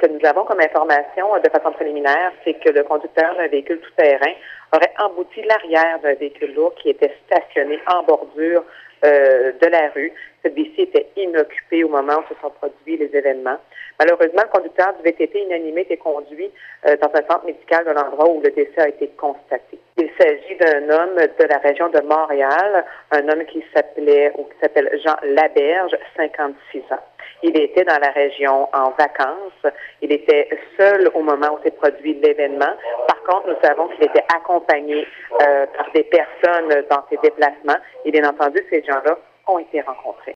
que nous avons comme information de façon préliminaire, c'est que le conducteur d'un véhicule tout-terrain aurait embouti l'arrière d'un véhicule lourd qui était stationné en bordure de la rue. Celui-ci était inoccupé au moment où se sont produits les événements. Malheureusement, le conducteur du VTT inanimé était conduit dans un centre médical de l'endroit où le décès a été constaté. Il s'agit d'un homme de la région de Montréal, un homme qui s'appelle Jean Laberge, 56 ans. Il était dans la région en vacances. Il était seul au moment où s'est produit l'événement. Par contre, nous savons qu'il était accompagné par des personnes dans ses déplacements. Et bien entendu, ces gens-là ont été rencontrés.